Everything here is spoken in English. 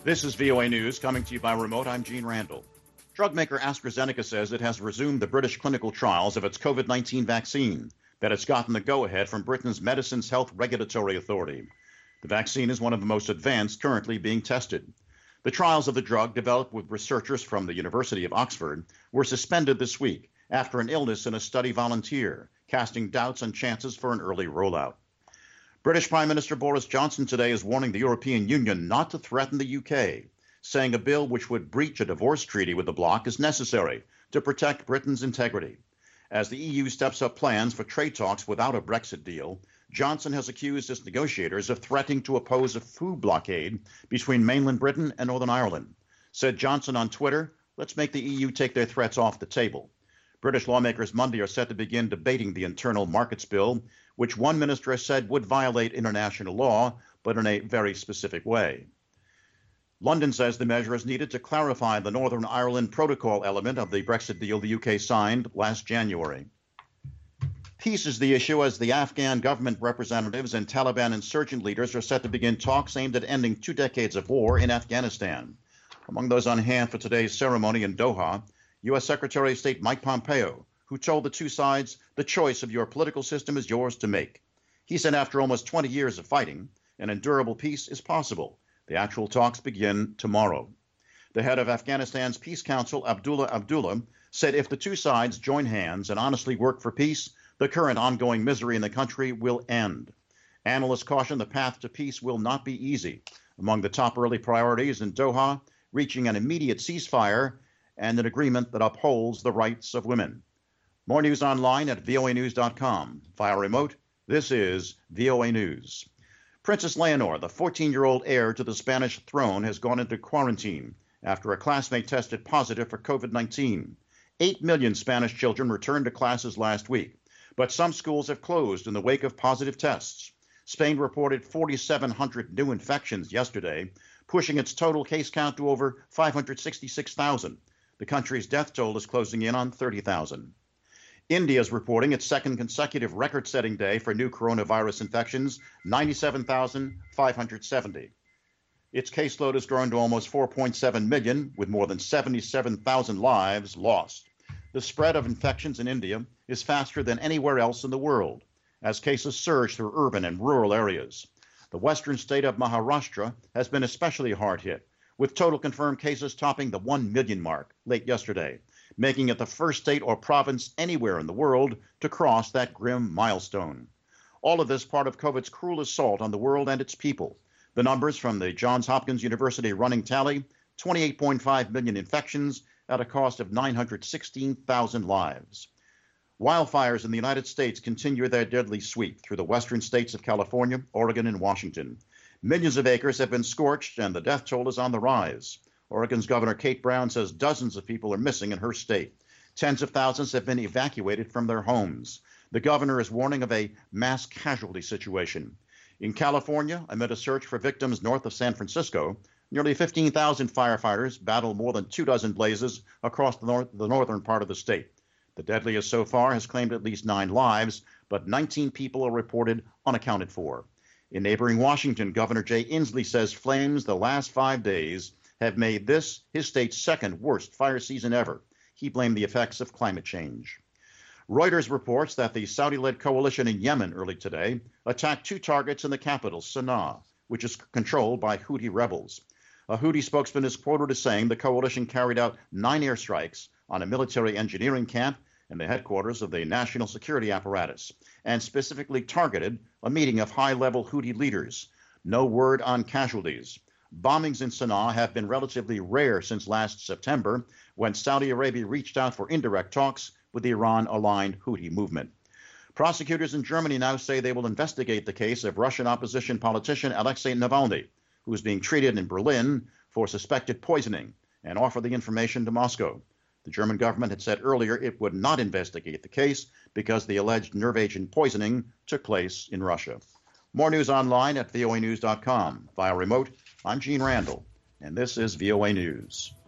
This is VOA News coming to you by remote. I'm Gene Randall. Drug maker AstraZeneca says it has resumed the British clinical trials of its COVID-19 vaccine, that it's gotten the go-ahead from Britain's Medicines Health Regulatory Authority. The vaccine is one of the most advanced currently being tested. The trials of the drug, developed with researchers from the University of Oxford, were suspended this week after an illness in a study volunteer, casting doubts on chances for an early rollout. British Prime Minister Boris Johnson today is warning the European Union not to threaten the UK, saying a bill which would breach a divorce treaty with the bloc is necessary to protect Britain's integrity. As the EU steps up plans for trade talks without a Brexit deal, Johnson has accused its negotiators of threatening to oppose a food blockade between mainland Britain and Northern Ireland. Said Johnson on Twitter, "Let's make the EU take their threats off the table." British lawmakers Monday are set to begin debating the Internal Markets Bill, which one minister has said would violate international law, but in a very specific way. London says the measure is needed to clarify the Northern Ireland Protocol element of the Brexit deal the UK signed last January. Peace is the issue as the Afghan government representatives and Taliban insurgent leaders are set to begin talks aimed at ending 2 decades of war in Afghanistan. Among those on hand for today's ceremony in Doha, U.S. Secretary of State Mike Pompeo, who told the two sides, "The choice of your political system is yours to make." He said after almost 20 years of fighting, an endurable peace is possible. The actual talks begin tomorrow. The head of Afghanistan's Peace Council, Abdullah Abdullah, said if the two sides join hands and honestly work for peace, the current ongoing misery in the country will end. Analysts caution the path to peace will not be easy. Among the top early priorities in Doha, reaching an immediate ceasefire and an agreement that upholds the rights of women. More news online at voanews.com. Via remote, this is VOA News. Princess Leonor, the 14-year-old heir to the Spanish throne, has gone into quarantine after a classmate tested positive for COVID-19. 8 million Spanish children returned to classes last week, but some schools have closed in the wake of positive tests. Spain reported 4,700 new infections yesterday, pushing its total case count to over 566,000. The country's death toll is closing in on 30,000. India is reporting its second consecutive record-setting day for new coronavirus infections, 97,570. Its caseload has grown to almost 4.7 million, with more than 77,000 lives lost. The spread of infections in India is faster than anywhere else in the world, as cases surge through urban and rural areas. The western state of Maharashtra has been especially hard hit, with total confirmed cases topping the 1 million mark late yesterday, making it the first state or province anywhere in the world to cross that grim milestone. All of this part of COVID's cruel assault on the world and its people. The numbers from the Johns Hopkins University running tally, 28.5 million infections at a cost of 916,000 lives. Wildfires in the United States continue their deadly sweep through the western states of California, Oregon, and Washington. Millions of acres have been scorched, and the death toll is on the rise. Oregon's Governor Kate Brown says dozens of people are missing in her state. Tens of thousands have been evacuated from their homes. The governor is warning of a mass casualty situation. In California, amid a search for victims north of San Francisco, nearly 15,000 firefighters battled more than 24 blazes across the northern part of the state. The deadliest so far has claimed at least 9 lives, but 19 people are reported unaccounted for. In neighboring Washington, Governor Jay Inslee says flames the last 5 days have made this his state's second worst fire season ever. He blamed the effects of climate change. Reuters reports that the Saudi-led coalition in Yemen early today attacked 2 targets in the capital, Sana'a, which is controlled by Houthi rebels. A Houthi spokesman is quoted as saying the coalition carried out 9 airstrikes on a military engineering camp and the headquarters of the national security apparatus, and specifically targeted a meeting of high-level Houthi leaders. No word on casualties. Bombings in Sana'a have been relatively rare since last September, when Saudi Arabia reached out for indirect talks with the Iran-aligned Houthi movement. Prosecutors in Germany now say they will investigate the case of Russian opposition politician Alexei Navalny, who is being treated in Berlin for suspected poisoning, and offer the information to Moscow. The German government had said earlier it would not investigate the case because the alleged nerve agent poisoning took place in Russia. More news online at voanews.com. Via remote, I'm Gene Randall, and this is VOA News.